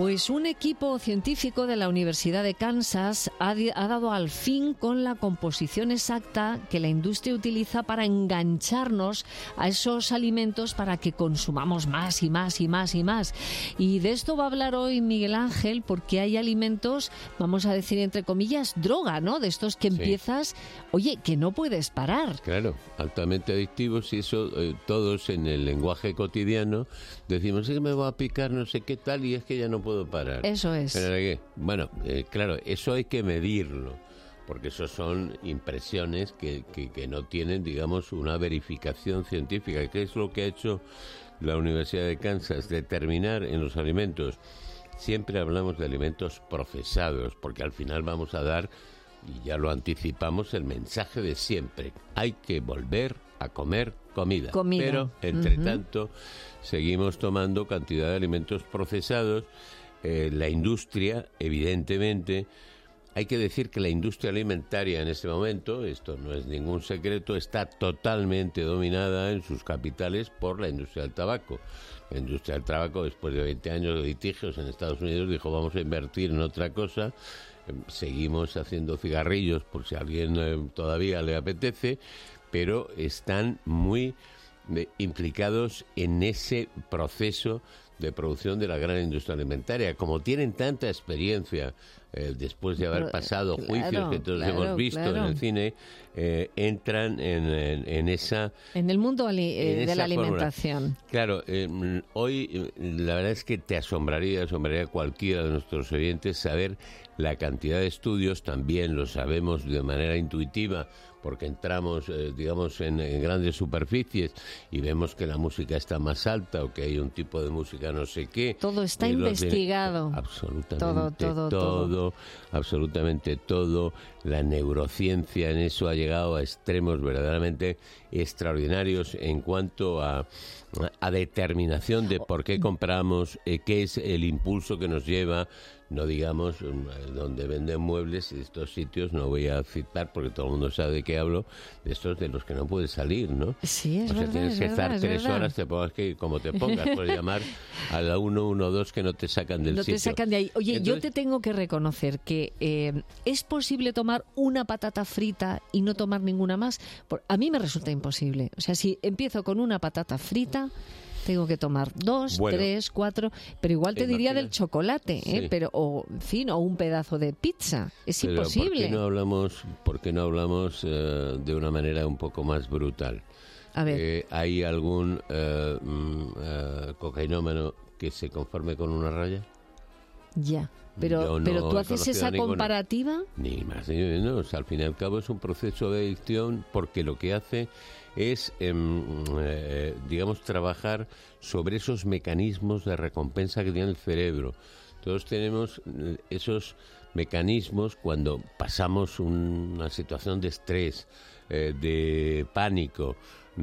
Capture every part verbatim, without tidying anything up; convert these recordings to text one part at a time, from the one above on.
Pues un equipo científico de la Universidad de Kansas ha, ha dado al fin con la composición exacta que la industria utiliza para engancharnos a esos alimentos para que consumamos más y más y más y más. Y de esto va a hablar hoy Miguel Ángel, porque hay alimentos, vamos a decir entre comillas, droga, ¿no? De estos que empiezas, sí. Oye, que no puedes parar. Claro, altamente adictivos, y eso eh, todos en el lenguaje cotidiano decimos, es que me voy a picar no sé qué tal y es que ya no puedo parar. Eso es. ¿Pero qué? Bueno, eh, claro, eso hay que medirlo, porque eso son impresiones que, que, que no tienen, digamos, una verificación científica. ¿Qué es lo que ha hecho la Universidad de Kansas? Determinar en los alimentos. Siempre hablamos de alimentos procesados, porque al final vamos a dar, y ya lo anticipamos, el mensaje de siempre. Hay que volver a comer comida. Comida. Pero, entre uh-huh. tanto, seguimos tomando cantidad de alimentos procesados. Eh, la industria, evidentemente, hay que decir que la industria alimentaria en este momento, esto no es ningún secreto, está totalmente dominada en sus capitales por la industria del tabaco. La industria del tabaco, después de veinte años de litigios en Estados Unidos, dijo, vamos a invertir en otra cosa. Eh, seguimos haciendo cigarrillos por si a alguien eh, todavía le apetece, pero están muy eh, implicados en ese proceso de producción de la gran industria alimentaria. Como tienen tanta experiencia, eh, después de haber pasado claro, juicios que todos claro, hemos visto claro. en el cine, eh, entran en, en, en esa... En el mundo ali- eh, de la alimentación. Fórmula. Claro, eh, hoy la verdad es que te asombraría, asombraría a cualquiera de nuestros oyentes saber la cantidad de estudios, también lo sabemos de manera intuitiva, porque entramos, eh, digamos, en, en grandes superficies y vemos que la música está más alta o que hay un tipo de música no sé qué. Todo está investigado. De... Absolutamente todo, todo, todo, todo, absolutamente todo. La neurociencia en eso ha llegado a extremos verdaderamente extraordinarios en cuanto a, a determinación de por qué compramos, eh, qué es el impulso que nos lleva. No digamos donde venden muebles, estos sitios, no voy a citar porque todo el mundo sabe de qué hablo, de estos de los que no puedes salir, ¿no? Sí, es o sea, verdad, tienes es que verdad, estar es tres verdad. horas, te pongas que como te pongas, puedes llamar a la uno uno dos que no te sacan del no sitio. No te sacan de ahí. Oye, Entonces, yo te tengo que reconocer que eh, es posible tomar una patata frita y no tomar ninguna más. Por, a mí me resulta imposible. O sea, si empiezo con una patata frita, tengo que tomar dos, bueno, tres, cuatro, pero igual te diría del chocolate, ¿eh? Sí. Pero o en fin, o un pedazo de pizza. Es pero imposible. ¿Por qué no hablamos, por qué no hablamos eh, de una manera un poco más brutal? A ver. Eh, ¿Hay algún eh, eh, cocainómano que se conforme con una raya? Ya. Pero, no pero tú haces esa comparativa. Ni más ni menos. O sea, al fin y al cabo es un proceso de adicción porque lo que hace es, eh, eh, digamos, trabajar sobre esos mecanismos de recompensa que tiene el cerebro. Todos tenemos esos mecanismos cuando pasamos un, una situación de estrés, eh, de pánico,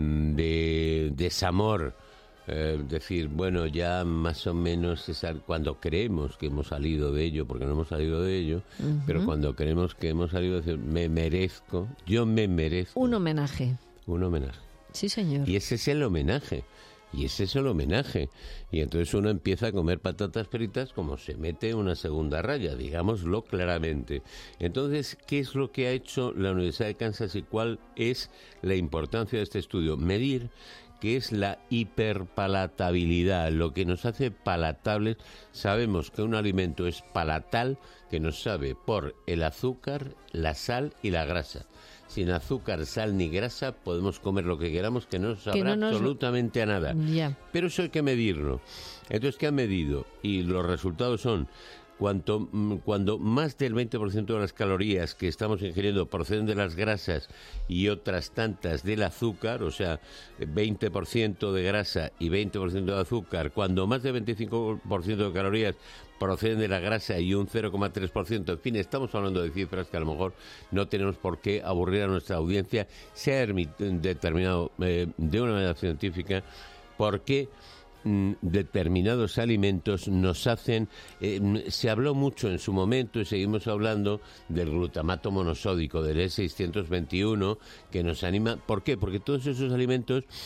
de desamor. Eh, decir, bueno, ya más o menos es cuando creemos que hemos salido de ello, porque no hemos salido de ello, uh-huh. pero cuando creemos que hemos salido, decir, me merezco, yo me merezco. Un homenaje. Un homenaje. Sí, señor. Y ese es el homenaje. Y ese es el homenaje. Y entonces uno empieza a comer patatas fritas como se mete una segunda raya, digámoslo claramente. Entonces, ¿qué es lo que ha hecho la Universidad de Kansas y cuál es la importancia de este estudio? Medir que es la hiperpalatabilidad, lo que nos hace palatables. Sabemos que un alimento es palatal, que nos sabe por el azúcar, la sal y la grasa. Sin azúcar, sal ni grasa podemos comer lo que queramos, que no nos sabrá que no nos... absolutamente a nada. Yeah. Pero eso hay que medirlo. Entonces, ¿qué han medido? Y los resultados son... Cuanto, cuando más del veinte por ciento de las calorías que estamos ingiriendo proceden de las grasas y otras tantas del azúcar, o sea, veinte por ciento de grasa y veinte por ciento de azúcar, cuando más del veinticinco por ciento de calorías proceden de la grasa y un cero coma tres por ciento, en fin, estamos hablando de cifras que a lo mejor no tenemos por qué aburrir a nuestra audiencia, se ha determinado eh, de una manera científica por qué determinados alimentos nos hacen, eh, se habló mucho en su momento y seguimos hablando del glutamato monosódico, del E seiscientos veintiuno, que nos anima. ¿Por qué? Porque todos esos alimentos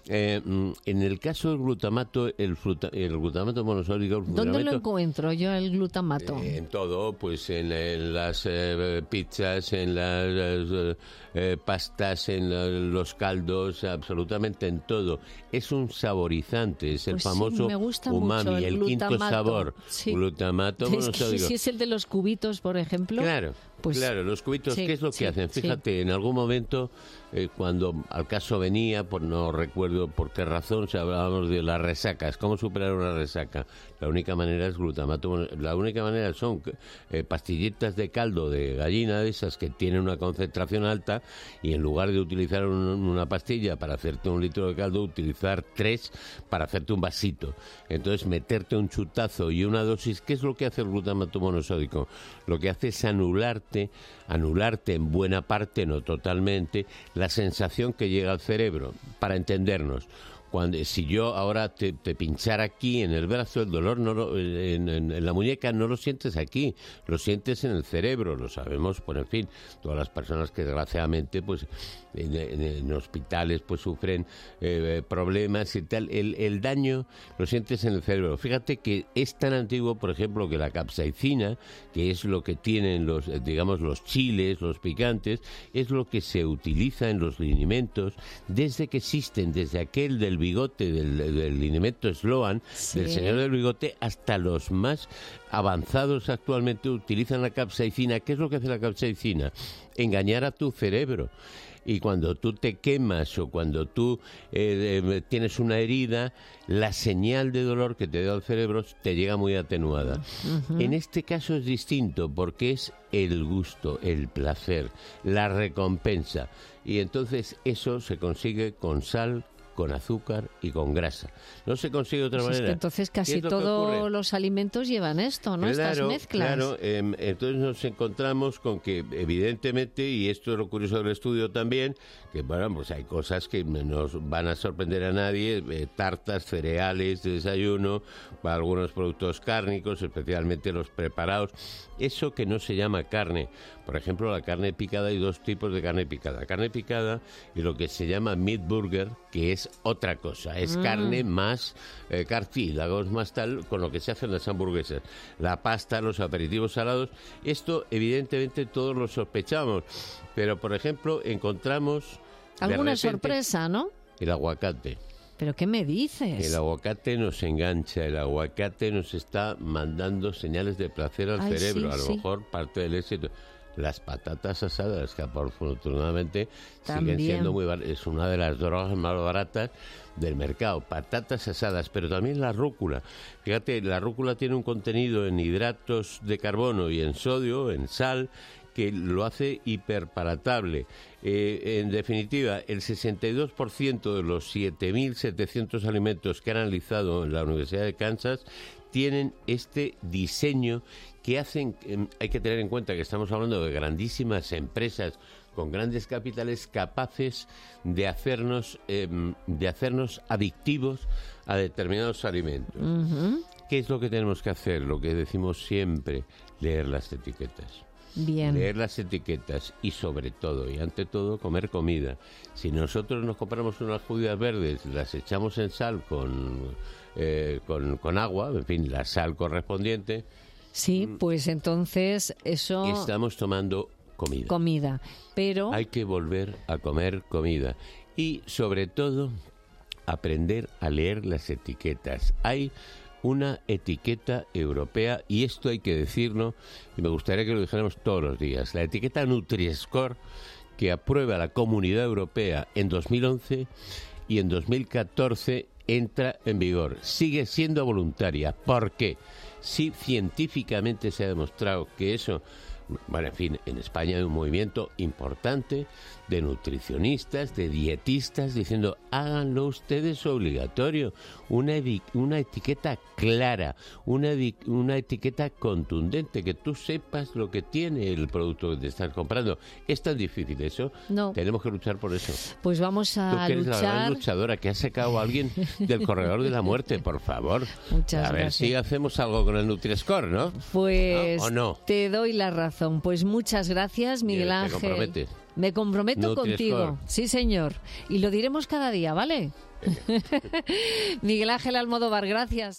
Eh, en el caso del glutamato, el, fruta, el glutamato monosódico... El ¿Dónde lo encuentro yo, el glutamato? Eh, en todo, pues en, en las eh, pizzas, en las eh, pastas, en la, los caldos, absolutamente en todo. Es un saborizante, es el pues famoso sí, me gusta umami, mucho el, el glutamato. quinto sabor. Sí. Glutamato es monosódico. Que, si es el de los cubitos, por ejemplo... Claro. Pues, claro, los cubitos, sí, ¿qué es lo sí, que hacen? Fíjate, sí. en algún momento, eh, cuando al caso venía, pues no recuerdo por qué razón, se hablábamos de las resacas. ¿Cómo superar una resaca? La única manera es glutamato. La única manera son eh, pastillitas de caldo de gallina, de esas que tienen una concentración alta, y en lugar de utilizar un, una pastilla para hacerte un litro de caldo, utilizar tres para hacerte un vasito. Entonces, meterte un chutazo y una dosis. ¿Qué es lo que hace el glutamato monosódico? Lo que hace es anular anularte en buena parte, no totalmente, la sensación que llega al cerebro. Para entendernos, cuando si yo ahora te, te pinchara aquí en el brazo, el dolor no lo, en, en, en la muñeca no lo sientes aquí, lo sientes en el cerebro, lo sabemos, pues en fin, todas las personas que desgraciadamente pues en, en, en hospitales pues sufren eh, problemas y tal, el, el daño lo sientes en el cerebro. Fíjate que es tan antiguo, por ejemplo, que la capsaicina, que es lo que tienen los, digamos, los chiles, los picantes, es lo que se utiliza en los linimentos desde que existen, desde aquel del bigote, del, del linimento Sloan, sí. del señor del bigote, hasta los más avanzados actualmente utilizan la capsaicina. ¿Qué es lo que hace la capsaicina? Engañar a tu cerebro. Y cuando tú te quemas o cuando tú eh, eh, tienes una herida, la señal de dolor que te da el cerebro te llega muy atenuada. Uh-huh. En este caso es distinto porque es el gusto, el placer, la recompensa. Y entonces eso se consigue con sal, con azúcar y con grasa. No se consigue de otra pues manera. Es que entonces casi todos los alimentos llevan esto, ¿no? Claro, estas mezclas. Claro, eh, entonces nos encontramos con que evidentemente, y esto es lo curioso del estudio también, que bueno, pues hay cosas que nos van a sorprender a nadie, eh, tartas, cereales de desayuno, para algunos productos cárnicos, especialmente los preparados, eso que no se llama carne. Por ejemplo, la carne picada, hay dos tipos de carne picada. Carne picada y lo que se llama meat burger, que es otra cosa, es mm. carne más eh, cartílagos, más tal, con lo que se hacen las hamburguesas. La pasta, los aperitivos salados, esto evidentemente todos lo sospechamos, pero por ejemplo encontramos... Alguna repente, sorpresa, ¿no? El aguacate. ¿Pero qué me dices? El aguacate nos engancha, el aguacate nos está mandando señales de placer al Ay, cerebro, sí, a lo sí. mejor parte del éxito. Las patatas asadas, que afortunadamente También. siguen siendo muy baratas, es una de las drogas más baratas del mercado. Patatas asadas, pero también la rúcula. Fíjate, la rúcula tiene un contenido en hidratos de carbono y en sodio, en sal, que lo hace hiperpalatable. Eh, en definitiva, el sesenta y dos por ciento de los siete mil setecientos alimentos que han analizado en la Universidad de Kansas tienen este diseño que hacen, eh, hay que tener en cuenta que estamos hablando de grandísimas empresas con grandes capitales capaces de hacernos, eh, de hacernos adictivos a determinados alimentos. Uh-huh. ¿Qué es lo que tenemos que hacer? Lo que decimos siempre, leer las etiquetas. Bien. Leer las etiquetas y sobre todo y ante todo comer comida. Si nosotros nos compramos unas judías verdes, las echamos en sal con, eh, con, con agua, en fin, la sal correspondiente. Sí, pues entonces eso... Estamos tomando comida. Comida, pero... Hay que volver a comer comida. Y sobre todo, aprender a leer las etiquetas. Hay una etiqueta europea, y esto hay que decirlo, y me gustaría que lo dijéramos todos los días, la etiqueta Nutri-Score, que aprueba la Comunidad Europea en dos mil once y en dos mil catorce entra en vigor. Sigue siendo voluntaria. ¿Por qué? Si científicamente se ha demostrado que eso... Bueno, en fin, en España hay un movimiento importante de nutricionistas, de dietistas, diciendo, háganlo ustedes obligatorio, una, una etiqueta clara, una, una etiqueta contundente, que tú sepas lo que tiene el producto que te estás comprando. ¿Es tan difícil eso? No. Tenemos que luchar por eso. Pues vamos a Tú que eres luchar... la gran luchadora, que has sacado a alguien del corredor de la muerte, por favor. Muchas a ver gracias. si hacemos algo con el Nutri-Score, ¿no? Pues ¿No? ¿O no? Te doy la razón. Pues muchas gracias, Miguel ¿Te Ángel. comprometes? Me comprometo Nutri-Score. contigo. Sí, señor. Y lo diremos cada día, ¿vale? Miguel Ángel Almodóvar, gracias.